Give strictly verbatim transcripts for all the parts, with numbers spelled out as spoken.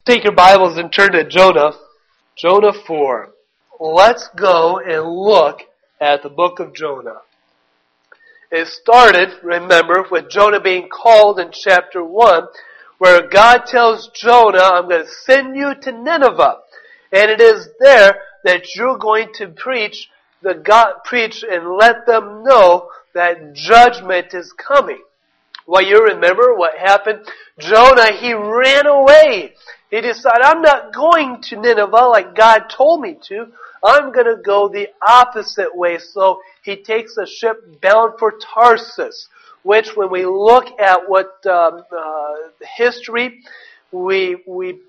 Take your Bibles and turn to Jonah. Jonah four. Let's go and look at the book of Jonah. It started, remember, with Jonah being called in chapter one, where God tells Jonah, I'm going to send you to Nineveh. And it is there that you're going to preach the God, preach and let them know that judgment is coming. Well, you remember what happened? Jonah, he ran away. He decided, I'm not going to Nineveh like God told me to. I'm going to go the opposite way. So he takes a ship bound for Tarsus, which when we look at what um, uh, history, we we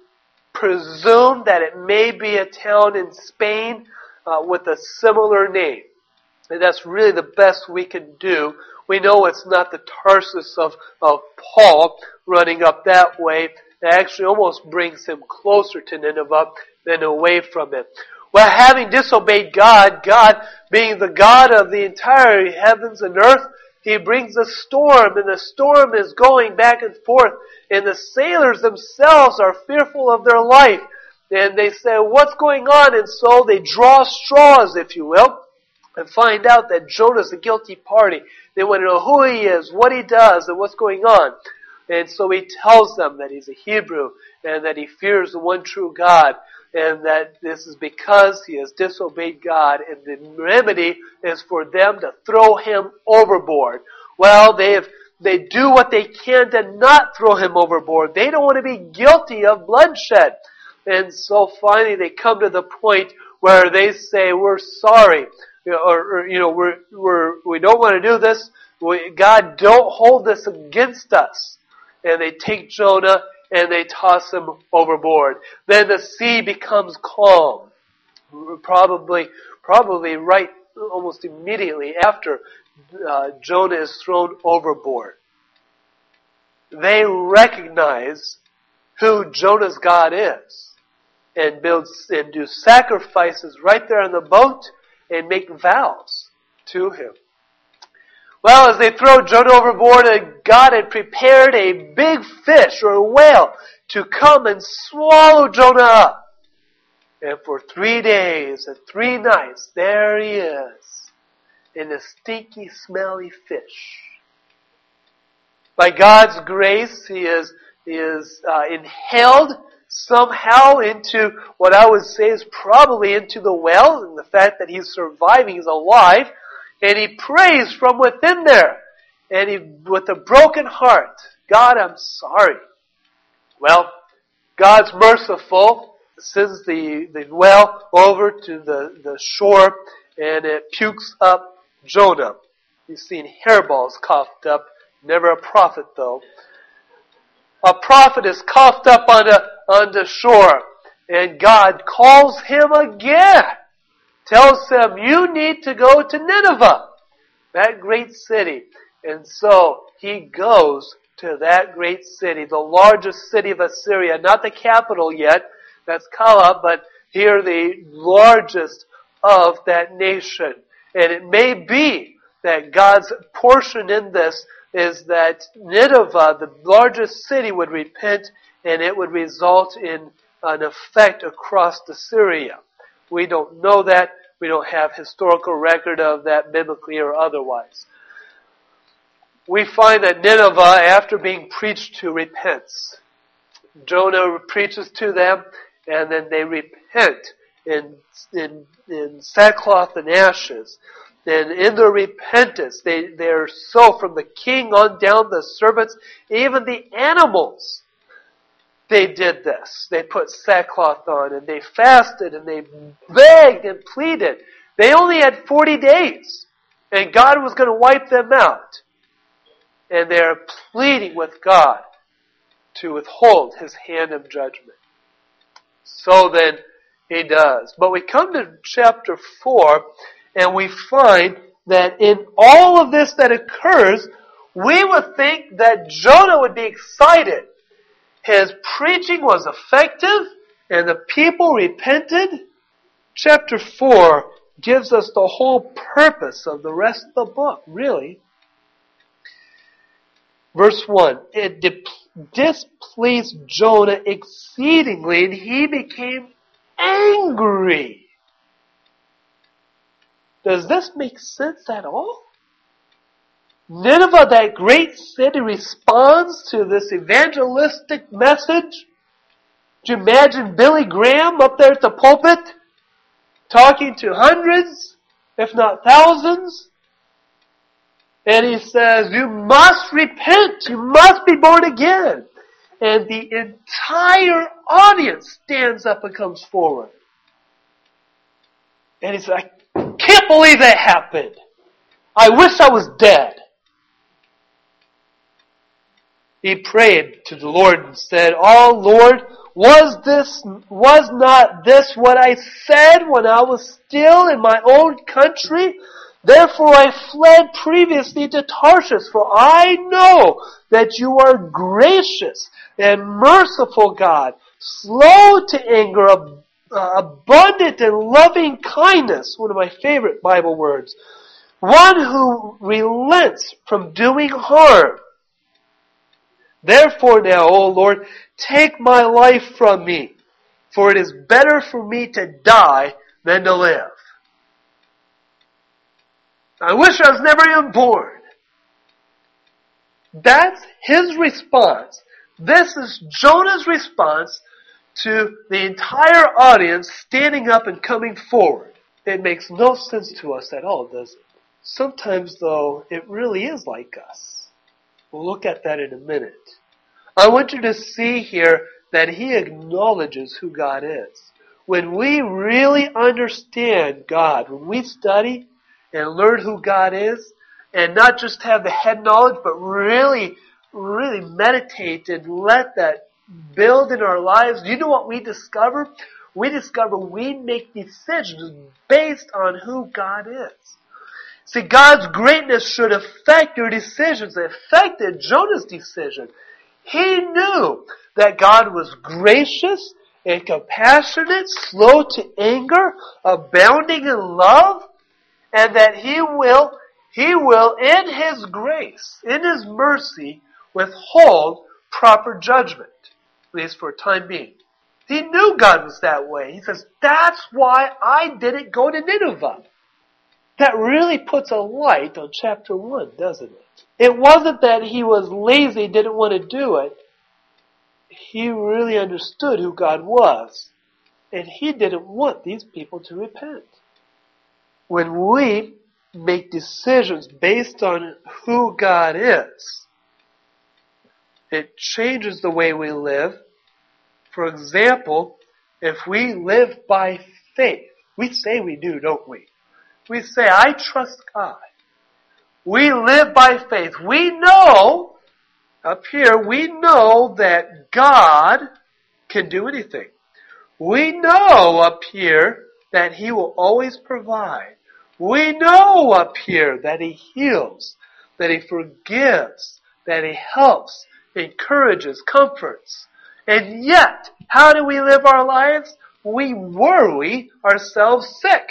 presume that it may be a town in Spain uh, with a similar name. And that's really the best we can do. We know it's not the Tarsus of, of Paul running up that way. It actually almost brings him closer to Nineveh than away from it. Well, having disobeyed God, God being the God of the entire heavens and earth, He brings a storm, and the storm is going back and forth, and the sailors themselves are fearful of their life. And they say, what's going on? And so they draw straws, if you will, and find out that Jonah's a guilty party. They want to know who he is, what he does, and what's going on. And so he tells them that he's a Hebrew, and that he fears the one true God, and that this is because he has disobeyed God, and the remedy is for them to throw him overboard. Well, they have, they do what they can to not throw him overboard. They don't want to be guilty of bloodshed. And so finally they come to the point where they say, we're sorry. You know, or, or, you know, we're, we're, we don't want to do this. We, God, don't hold this against us. And they take Jonah and they toss him overboard. Then the sea becomes calm. Probably, probably right almost immediately after uh, Jonah is thrown overboard. They recognize who Jonah's God is and build and do sacrifices right there on the boat and make vows to him. Well, as they throw Jonah overboard, God had prepared a big fish or a whale to come and swallow Jonah up. And for three days and three nights, there he is in a stinky, smelly fish. By God's grace, he is, he is uh, inhaled somehow into what I would say is probably into the well, and the fact that he's surviving, he's alive. And he prays from within there. And he, with a broken heart, God, I'm sorry. Well, God's merciful, sends the, the well over to the, the shore, and it pukes up Jonah. You've seen hairballs coughed up. Never a prophet, though. A prophet is coughed up on the, on the shore. And God calls him again. Tells him, you need to go to Nineveh, that great city. And so he goes to that great city, the largest city of Assyria, not the capital yet, that's Kala, but here the largest of that nation. And it may be that God's portion in this is that Nineveh, the largest city, would repent, and it would result in an effect across Assyria. We don't know that. We don't have historical record of that biblically or otherwise. We find that Nineveh, after being preached to, repents. Jonah preaches to them, and then they repent in, in, in sackcloth and ashes. And in their repentance, they, they're so from the king on down, the servants, even the animals. They did this. They put sackcloth on and they fasted and they begged and pleaded. They only had forty days and God was going to wipe them out. And they're pleading with God to withhold His hand of judgment. So then He does. But we come to chapter four and we find that in all of this that occurs, we would think that Jonah would be excited. His preaching was effective, and the people repented. Chapter four gives us the whole purpose of the rest of the book, really. Verse one, it de- displeased Jonah exceedingly, and he became angry. Does this make sense at all? Nineveh, that great city, responds to this evangelistic message. Do you imagine Billy Graham up there at the pulpit talking to hundreds, if not thousands? And he says, you must repent. You must be born again. And the entire audience stands up and comes forward. And he said, I can't believe that happened. I wish I was dead. He prayed to the Lord and said, oh Lord, was this, was not this what I said when I was still in my own country? Therefore I fled previously to Tarshish, for I know that you are gracious and merciful God, slow to anger, abundant in loving kindness, one of my favorite Bible words, one who relents from doing harm. Therefore now, O Lord, take my life from me, for it is better for me to die than to live. I wish I was never even born. That's his response. This is Jonah's response to the entire audience standing up and coming forward. It makes no sense to us at all, does it? Sometimes, though, it really is like us. We'll look at that in a minute. I want you to see here that he acknowledges who God is. When we really understand God, when we study and learn who God is, and not just have the head knowledge, but really, really meditate and let that build in our lives, you know what we discover? We discover we make decisions based on who God is. See, God's greatness should affect your decisions. It affected Jonah's decision. He knew that God was gracious and compassionate, slow to anger, abounding in love, and that He will, He will, in His grace, in His mercy, withhold proper judgment, at least for a time being. He knew God was that way. He says, that's why I didn't go to Nineveh. That really puts a light on chapter one, doesn't it? It wasn't that he was lazy, didn't want to do it. He really understood who God was. And he didn't want these people to repent. When we make decisions based on who God is, it changes the way we live. For example, if we live by faith, we say we do, don't we? We say, I trust God. We live by faith. We know, up here, we know that God can do anything. We know up here that He will always provide. We know up here that He heals, that He forgives, that He helps, encourages, comforts. And yet, how do we live our lives? We worry ourselves sick.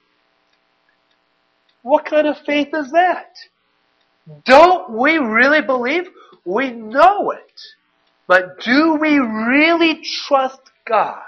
What kind of faith is that? Don't we really believe? We know it. But do we really trust God?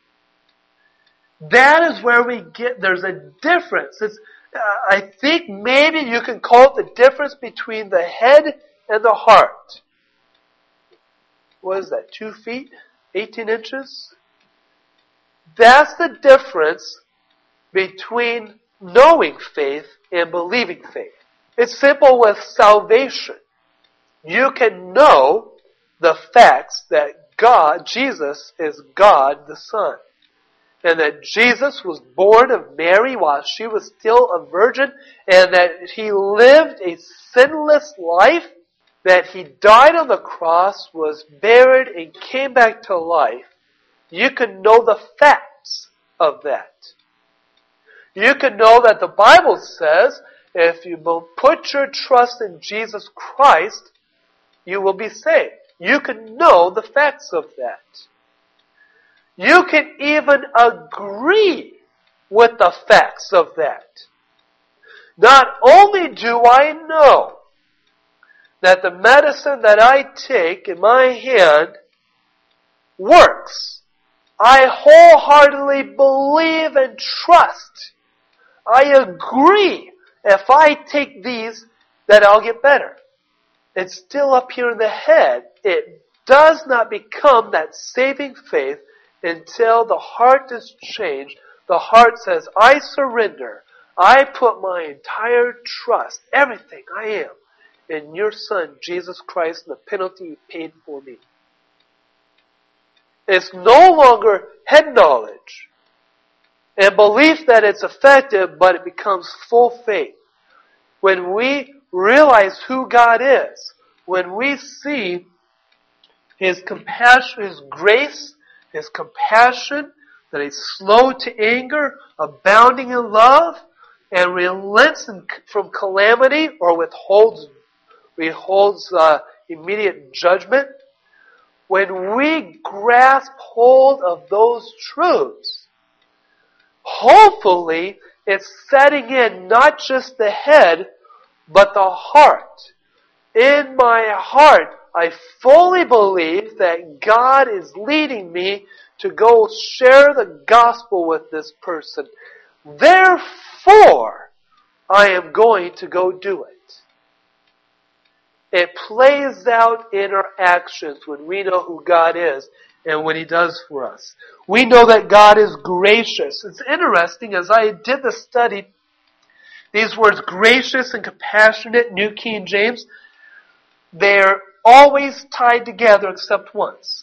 That is where we get, there's a difference. It's, uh, I think maybe you can call it the difference between the head and the heart. What is that, two feet? eighteen inches? That's the difference between knowing faith and believing faith. It's simple with salvation. You can know the facts that God, Jesus, is God the Son. And that Jesus was born of Mary while she was still a virgin, and that He lived a sinless life, that He died on the cross, was buried, and came back to life. You can know the facts of that. You can know that the Bible says, if you will put your trust in Jesus Christ, you will be saved. You can know the facts of that. You can even agree with the facts of that. Not only do I know that the medicine that I take in my hand works. I wholeheartedly believe and trust. I agree if I take these that I'll get better. It's still up here in the head. It does not become that saving faith until the heart is changed. The heart says, I surrender. I put my entire trust, everything I am, in your Son, Jesus Christ, and the penalty He paid for me. It's no longer head knowledge and belief that it's effective, but it becomes full faith. When we realize who God is, when we see His compassion, His grace, His compassion, that He's slow to anger, abounding in love, and relents from calamity or withholds, withholds uh, immediate judgment, when we grasp hold of those truths, hopefully it's setting in not just the head, but the heart. In my heart, I fully believe that God is leading me to go share the gospel with this person. Therefore, I am going to go do it. It plays out in our actions when we know who God is and what He does for us. We know that God is gracious. It's interesting, as I did the study, these words, gracious and compassionate, New King James, they're always tied together except once.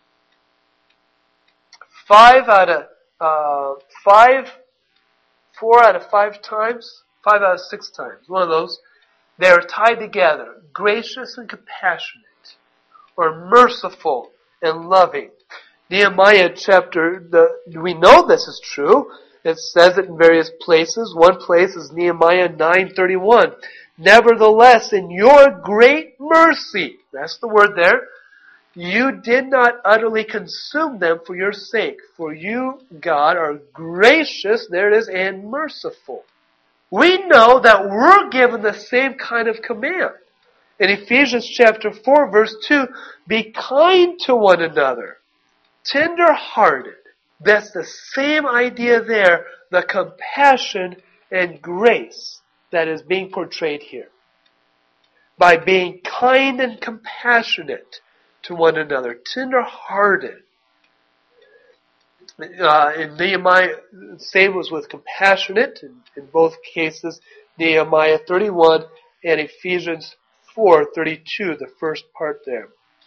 Five out of, uh, five, four out of five times, five out of six times, one of those, they're tied together, gracious and compassionate, or merciful and loving. Nehemiah chapter, the, we know this is true. It says it in various places. One place is Nehemiah nine thirty-one. Nevertheless, in your great mercy, that's the word there, you did not utterly consume them for your sake. For you, God, are gracious, there it is, and merciful. We know that we're given the same kind of command. In Ephesians chapter four, verse two, be kind to one another, tender-hearted. That's the same idea there, the compassion and grace that is being portrayed here. By being kind and compassionate to one another, tender-hearted. Uh, in Nehemiah, same was with compassionate. In, in both cases, Nehemiah thirty-one and Ephesians four thirty-two, the first part there.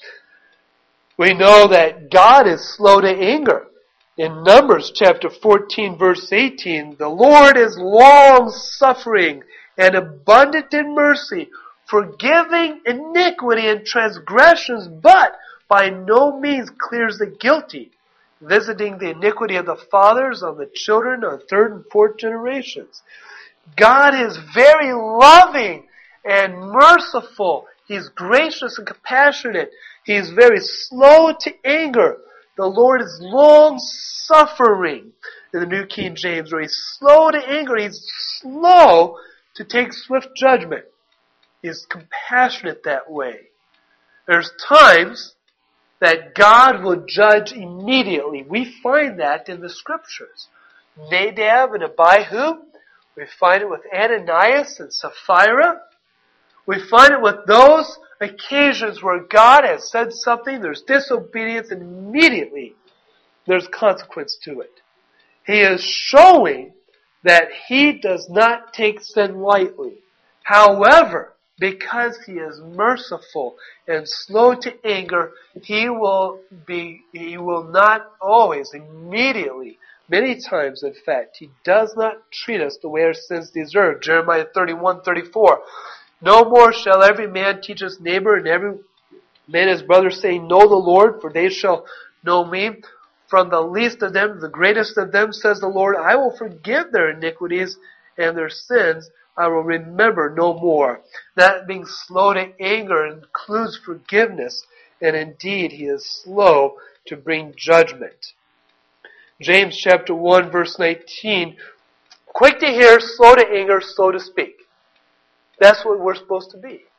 We know that God is slow to anger. In Numbers chapter fourteen, verse eighteen, the Lord is long-suffering and abundant in mercy, forgiving iniquity and transgressions, but by no means clears the guilty, visiting the iniquity of the fathers on the children on third and fourth generations. God is very loving and merciful. He's gracious and compassionate. He's very slow to anger. The Lord is long-suffering in the New King James, where He's slow to anger. He's slow to take swift judgment. He's compassionate that way. There's times that God will judge immediately. We find that in the Scriptures. Nadab and Abihu. We find it with Ananias and Sapphira. We find it with those occasions where God has said something, there's disobedience, and immediately there's consequence to it. He is showing that He does not take sin lightly. However, because He is merciful and slow to anger, He will be, He will not always, immediately, many times in fact, He does not treat us the way our sins deserve. Jeremiah thirty-one thirty-four. No more shall every man teach his neighbor and every man his brother, saying, know the Lord, for they shall know me. From the least of them, the greatest of them, says the Lord, I will forgive their iniquities and their sins I will remember no more. That being slow to anger includes forgiveness, and indeed He is slow to bring judgment. James chapter one verse nineteen, quick to hear, slow to anger, slow to speak. That's what we're supposed to be.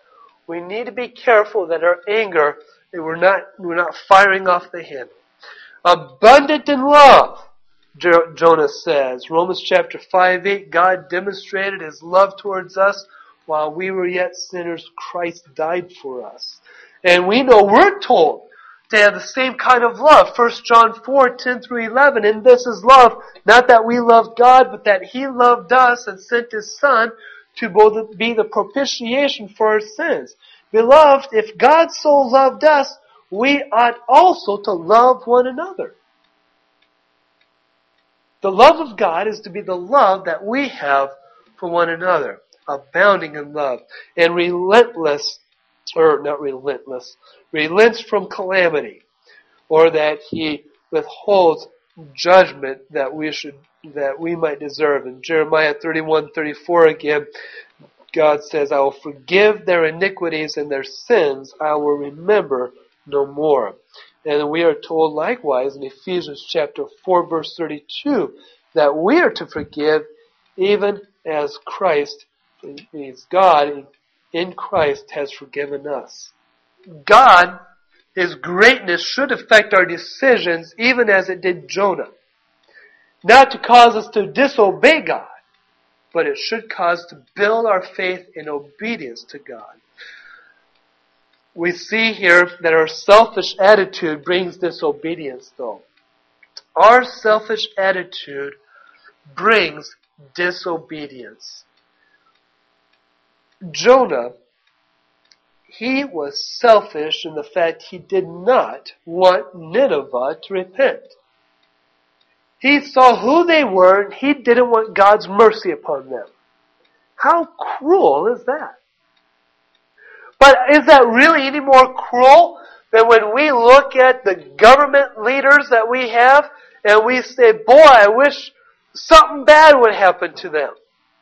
We need to be careful that our anger, that we're not, we're not firing off the handle. Abundant in love, Jonah says. Romans chapter five, eight, God demonstrated His love towards us while we were yet sinners. Christ died for us. And we know we're told to have the same kind of love. First John four, ten through eleven. And this is love, not that we loved God, but that He loved us and sent His Son to both be the propitiation for our sins. Beloved, if God so loved us, we ought also to love one another. The love of God is to be the love that we have for one another, abounding in love, and relentless, or not relentless, relents from calamity, or that He withholds judgment that we should, that we might deserve. In Jeremiah thirty-one, thirty-four again, God says, I will forgive their iniquities and their sins I will remember no more. And we are told likewise in Ephesians chapter four, verse thirty-two, that we are to forgive even as Christ, means God, in Christ has forgiven us. God, His greatness should affect our decisions even as it did Jonah. Not to cause us to disobey God, but it should cause us to build our faith in obedience to God. We see here that our selfish attitude brings disobedience, though. Our selfish attitude brings disobedience. Jonah, he was selfish in the fact he did not want Nineveh to repent. He saw who they were and he didn't want God's mercy upon them. How cruel is that? But is that really any more cruel than when we look at the government leaders that we have and we say, boy, I wish something bad would happen to them.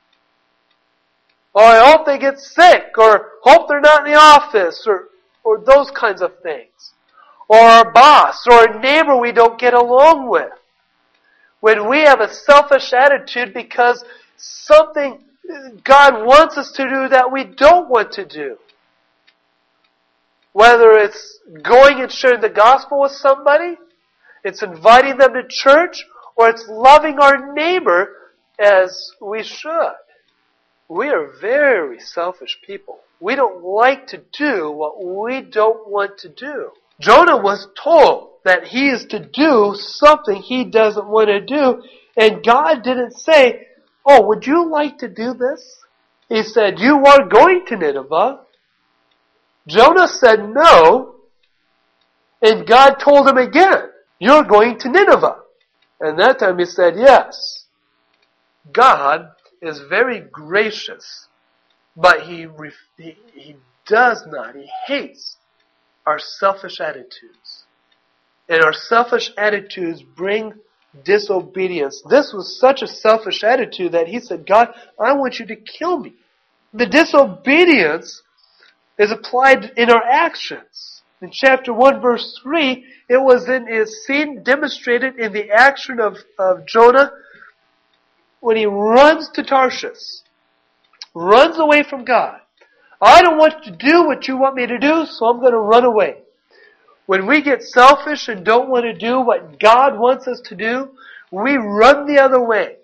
Or I hope they get sick, or hope they're not in the office, or, or those kinds of things. Or our boss, or a neighbor we don't get along with. When we have a selfish attitude because something God wants us to do that we don't want to do. Whether it's going and sharing the gospel with somebody, it's inviting them to church, or it's loving our neighbor as we should. We are very selfish people. We don't like to do what we don't want to do. Jonah was told that he is to do something he doesn't want to do, and God didn't say, oh, would you like to do this? He said, you are going to Nineveh. Jonah said no, and God told him again, you're going to Nineveh. And that time he said yes. God is very gracious, but he, he, he does not, he hates our selfish attitudes. And our selfish attitudes bring disobedience. This was such a selfish attitude that he said, God, I want you to kill me. The disobedience is applied in our actions. In chapter one, verse three, it was in is seen demonstrated in the action of, of Jonah when he runs to Tarshish, runs away from God. I don't want to do what you want me to do, so I'm going to run away. When we get selfish and don't want to do what God wants us to do, we run the other way.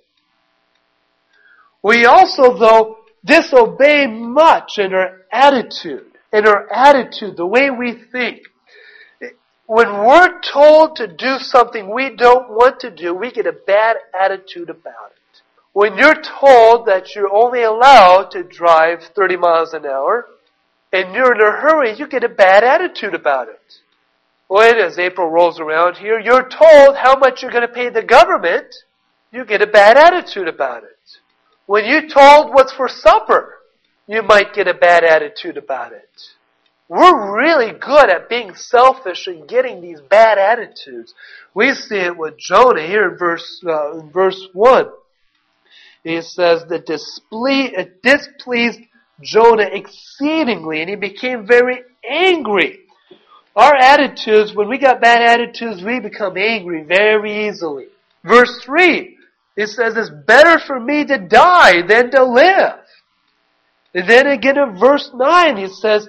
We also, though, disobey much in our attitude, in our attitude, the way we think. When we're told to do something we don't want to do, we get a bad attitude about it. When you're told that you're only allowed to drive thirty miles an hour, and you're in a hurry, you get a bad attitude about it. When, as April rolls around here, you're told how much you're going to pay the government, you get a bad attitude about it. When you're told what's for supper, you might get a bad attitude about it. We're really good at being selfish and getting these bad attitudes. We see it with Jonah here in verse, uh, in verse one. He says that displeased, it displeased Jonah exceedingly, and he became very angry. Our attitudes, when we got bad attitudes, we become angry very easily. Verse three, it says, it's better for me to die than to live. And then again in verse nine, he says,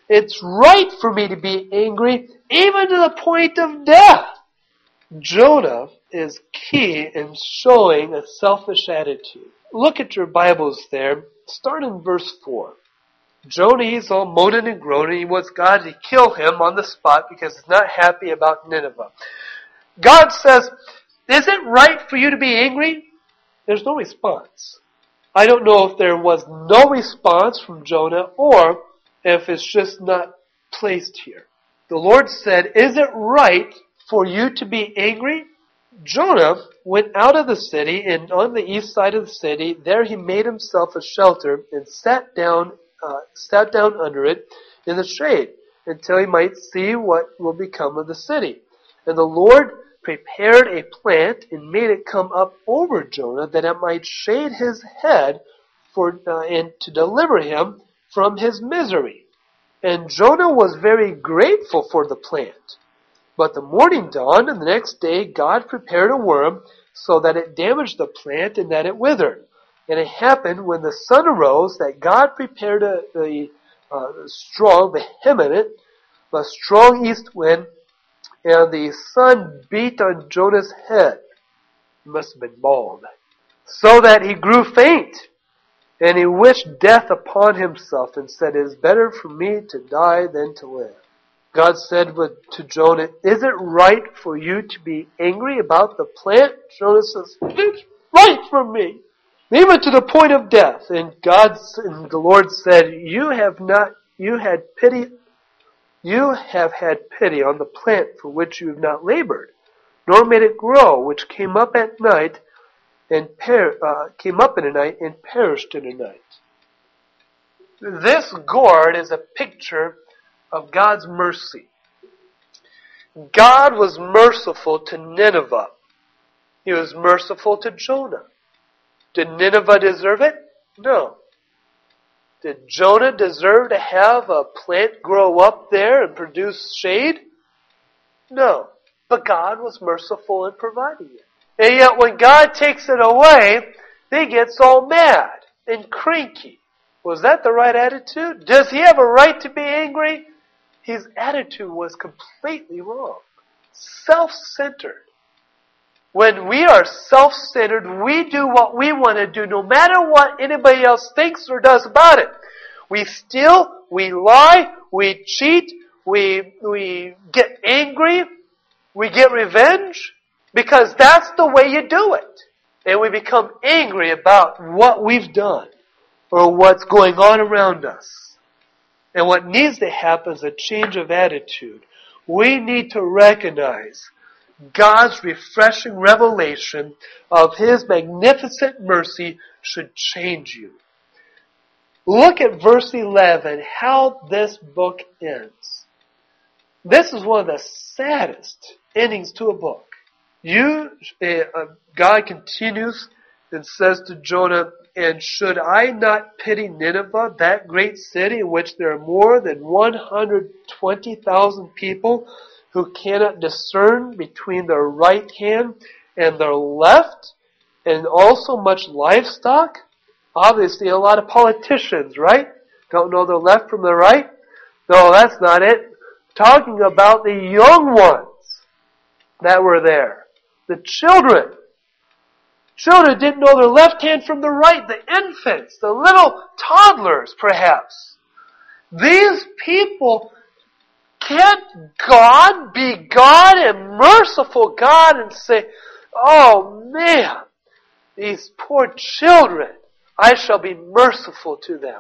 It's right for me to be angry, even to the point of death. Jonah is key in showing a selfish attitude. Look at your Bibles there. Start in verse four. Jonah, he's all moaning and groaning. He wants God to kill him on the spot because he's not happy about Nineveh. God says, is it right for you to be angry? There's no response. I don't know if there was no response from Jonah or if it's just not placed here. The Lord said, is it right for you to be angry? Jonah went out of the city, and on the east side of the city, there he made himself a shelter and sat down, uh, sat down under it in the shade until he might see what will become of the city. And the Lord prepared a plant and made it come up over Jonah that it might shade his head for uh, and to deliver him from his misery. And Jonah was very grateful for the plant. But the morning dawned, and the next day God prepared a worm so that it damaged the plant and that it withered. And it happened when the sun arose that God prepared a, a, a strong, vehement, a strong east wind, and the sun beat on Jonah's head. He must have been bald. So that he grew faint, and he wished death upon himself and said, it is better for me to die than to live. God said to Jonah, is it right for you to be angry about the plant? Jonah says, it's right for me, even to the point of death. And God, and the Lord said, you have not, you had pity, you have had pity on the plant for which you have not labored, nor made it grow, which came up at night and per, uh, came up in a night and perished in a night. This gourd is a picture of God's mercy. God was merciful to Nineveh. He was merciful to Jonah. Did Nineveh deserve it? No. Did Jonah deserve to have a plant grow up there and produce shade? No. But God was merciful in providing it. And yet when God takes it away, he gets all mad and cranky. Was that the right attitude? Does he have a right to be angry? His attitude was completely wrong. Self-centered. When we are self-centered, we do what we want to do no matter what anybody else thinks or does about it. We steal, we lie, we cheat, we, we get angry, we get revenge, because that's the way you do it. And we become angry about what we've done or what's going on around us. And what needs to happen is a change of attitude. We need to recognize God's refreshing revelation of His magnificent mercy should change you. Look at verse eleven, how this book ends. This is one of the saddest endings to a book. You, uh, God continues and says to Jonah, and should I not pity Nineveh, that great city in which there are more than one hundred twenty thousand people who cannot discern between their right hand and their left, and also much livestock? Obviously a lot of politicians, right? Don't know their left from their right? No, that's not it. Talking about the young ones that were there. The children. Children didn't know their left hand from the right. The infants, the little toddlers, perhaps. These people, can't God be God and merciful God and say, oh man, these poor children, I shall be merciful to them.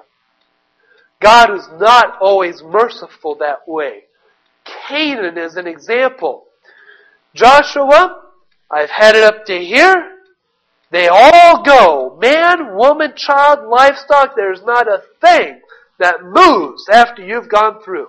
God is not always merciful that way. Canaan is an example. Joshua, I've had it up to here. They all go. Man, woman, child, livestock. There's not a thing that moves after you've gone through.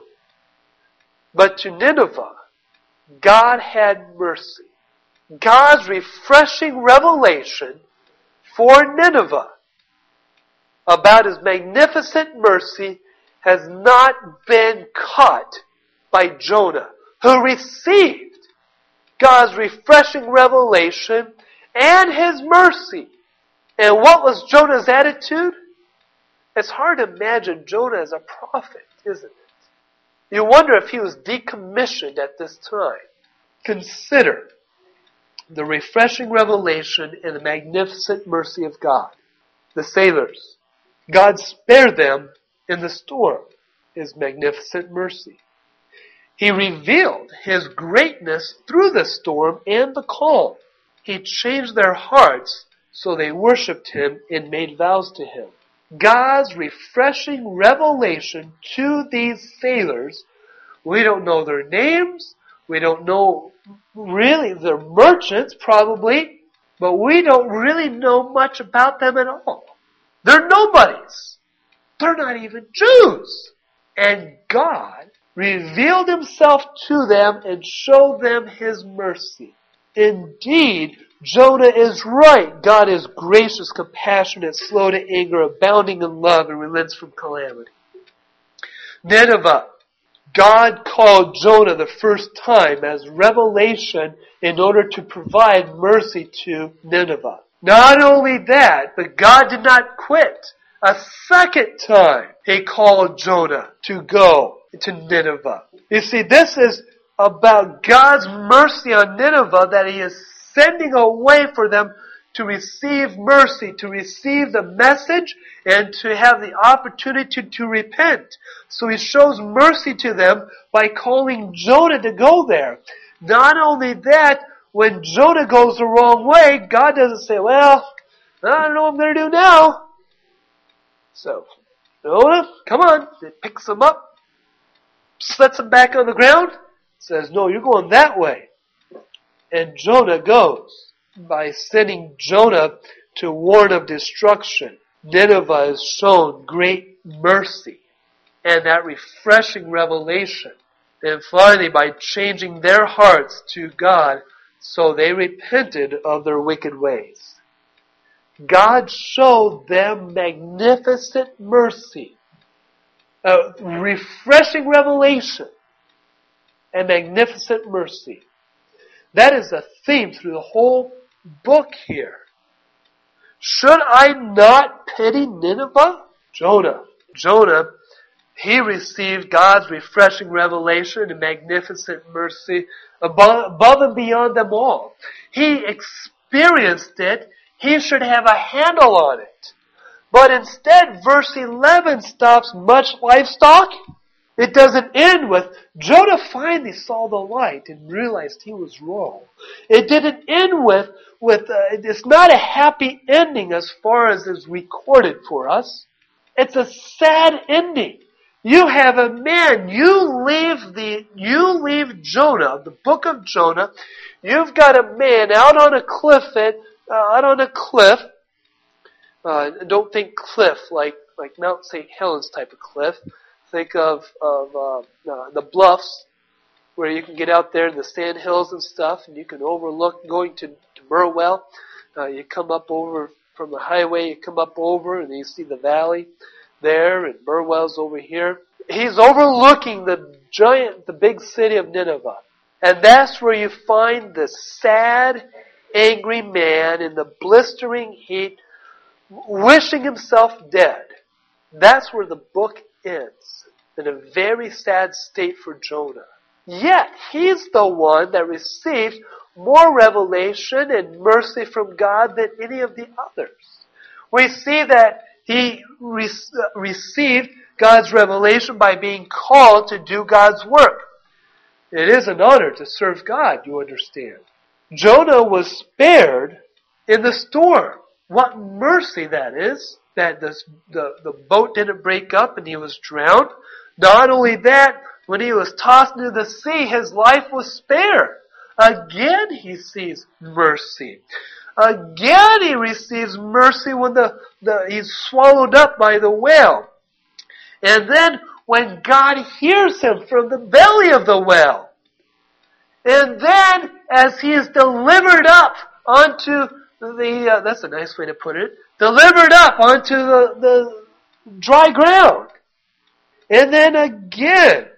But to Nineveh, God had mercy. God's refreshing revelation for Nineveh about His magnificent mercy has not been caught by Jonah, who received God's refreshing revelation and His mercy. And what was Jonah's attitude? It's hard to imagine Jonah as a prophet, isn't it? You wonder if he was decommissioned at this time. Consider the refreshing revelation and the magnificent mercy of God. The sailors, God spared them in the storm, His magnificent mercy. He revealed His greatness through the storm and the calm. He changed their hearts so they worshipped Him and made vows to Him. God's refreshing revelation to these sailors, we don't know their names, we don't know really, they're merchants probably, but we don't really know much about them at all. They're nobodies. They're not even Jews. And God revealed Himself to them and showed them His mercy. Indeed, Jonah is right. God is gracious, compassionate, slow to anger, abounding in love, and relents from calamity. Nineveh. God called Jonah the first time as revelation in order to provide mercy to Nineveh. Not only that, but God did not quit. A second time, He called Jonah to go to Nineveh. You see, this is about God's mercy on Nineveh, that He is sending a way for them to receive mercy, to receive the message, and to have the opportunity to, to repent. So He shows mercy to them by calling Jonah to go there. Not only that, when Jonah goes the wrong way, God doesn't say, well, I don't know what I'm going to do now. So, Jonah, come on. He picks him up, sets him back on the ground, says, no, you're going that way. And Jonah goes. By sending Jonah to warn of destruction, Nineveh is shown great mercy and that refreshing revelation. And finally, by changing their hearts to God, so they repented of their wicked ways. God showed them magnificent mercy, a refreshing revelation, and magnificent mercy. That is a theme through the whole book here. Should I not pity Nineveh? Jonah. Jonah, he received God's refreshing revelation and magnificent mercy above, above and beyond them all. He experienced it. He should have a handle on it. But instead, verse eleven stops much livestock. It doesn't end with, Jonah finally saw the light and realized he was wrong. It didn't end with, with uh, it's not a happy ending as far as is recorded for us. It's a sad ending. You have a man, you leave the, you leave Jonah, the book of Jonah, you've got a man out on a cliff, at, uh, out on a cliff, uh, don't think cliff like, like Mount Saint Helens type of cliff. Think of, of uh, uh, the bluffs where you can get out there in the sand hills and stuff, and you can overlook going to, to Burwell. Uh, you come up over from the highway, you come up over, and you see the valley there, and Burwell's over here. He's overlooking the giant, the big city of Nineveh. And that's where you find the sad, angry man in the blistering heat, wishing himself dead. That's where the book ends. In a very sad state for Jonah. Yet, he's the one that received more revelation and mercy from God than any of the others. We see that he re- received God's revelation by being called to do God's work. It is an honor to serve God, you understand. Jonah was spared in the storm. What mercy that is, that this, the, the boat didn't break up and he was drowned. Not only that, when he was tossed into the sea, his life was spared. Again, he sees mercy. Again, he receives mercy when the, the, he's swallowed up by the whale. And then, when God hears him from the belly of the whale. And then, as he is delivered up onto the, uh, that's a nice way to put it, delivered up onto the, the dry ground. And then again,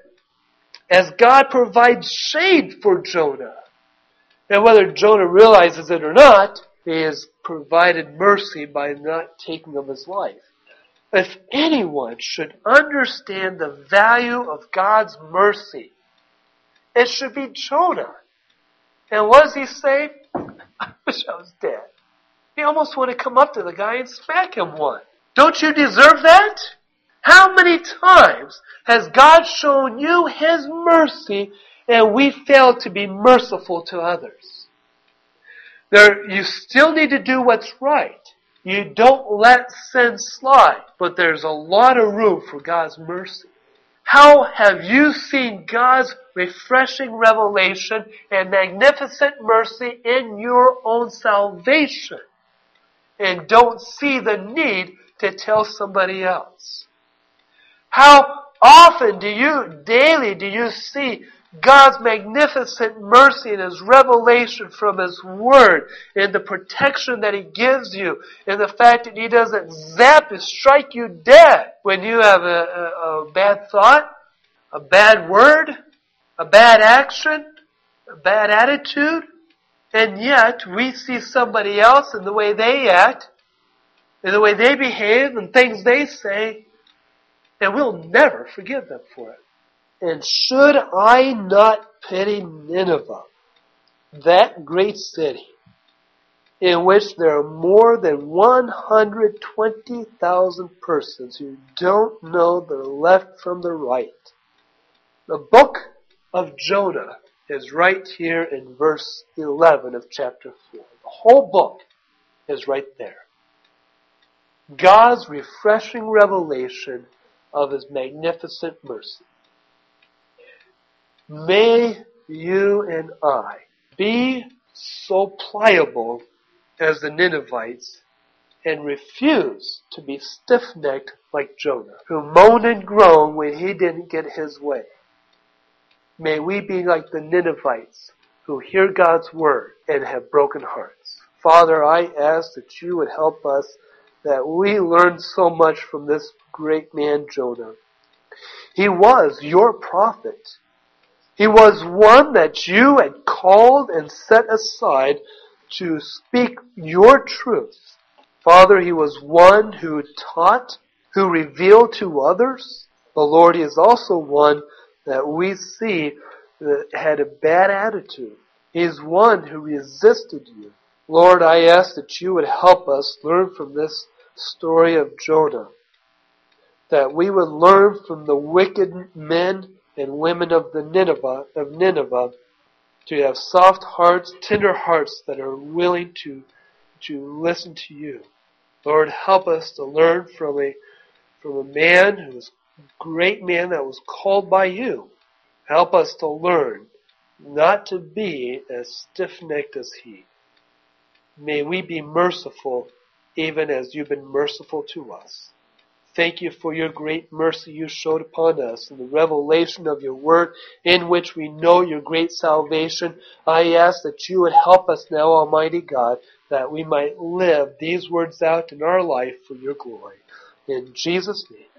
as God provides shade for Jonah. And whether Jonah realizes it or not, He has provided mercy by not taking of his life. If anyone should understand the value of God's mercy, it should be Jonah. And what does he say? I wish I was dead. He almost want to come up to the guy and smack him one. Don't you deserve that? How many times has God shown you His mercy and we fail to be merciful to others? There, you still need to do what's right. You don't let sin slide, but there's a lot of room for God's mercy. How have you seen God's refreshing revelation and magnificent mercy in your own salvation and don't see the need to tell somebody else? How often do you, daily do you see God's magnificent mercy and His revelation from His Word and the protection that He gives you and the fact that He doesn't zap and strike you dead when you have a, a, a bad thought, a bad word, a bad action, a bad attitude, and yet we see somebody else and the way they act and the way they behave and things they say, and we'll never forgive them for it. And should I not pity Nineveh, that great city, in which there are more than one hundred twenty thousand persons who don't know the left from the right? The book of Jonah is right here in verse eleven of chapter four. The whole book is right there. God's refreshing revelation of His magnificent mercy. May you and I be so pliable as the Ninevites and refuse to be stiff-necked like Jonah, who moaned and groaned when he didn't get his way. May we be like the Ninevites who hear God's word and have broken hearts. Father, I ask that you would help us, that we learn so much from this great man Jonah. He was your prophet. He was one that you had called and set aside to speak your truth. Father, he was one who taught, who revealed to others. But Lord, he is also one that we see that had a bad attitude. He is one who resisted you. Lord, I ask that you would help us learn from this story of Jonah, that we would learn from the wicked men and women of the Nineveh, of Nineveh, to have soft hearts, tender hearts that are willing to, to listen to you. Lord, help us to learn from a, from a man who was a great man that was called by you. Help us to learn not to be as stiff-necked as he. May we be merciful even as you've been merciful to us. Thank you for your great mercy you showed upon us and the revelation of your word in which we know your great salvation. I ask that you would help us now, Almighty God, that we might live these words out in our life for your glory. In Jesus' name.